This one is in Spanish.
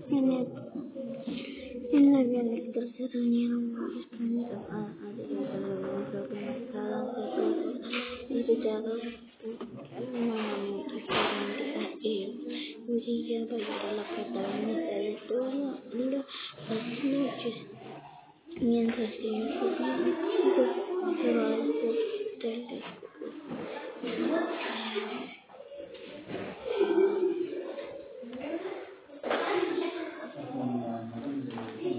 En el, en la dialéctica se reunieron varios planes adheridos organizados y diseñados de una manera diferente a Villa Valera, la protagonista de toda las noches, mientras que ellos podían observar por teléfono.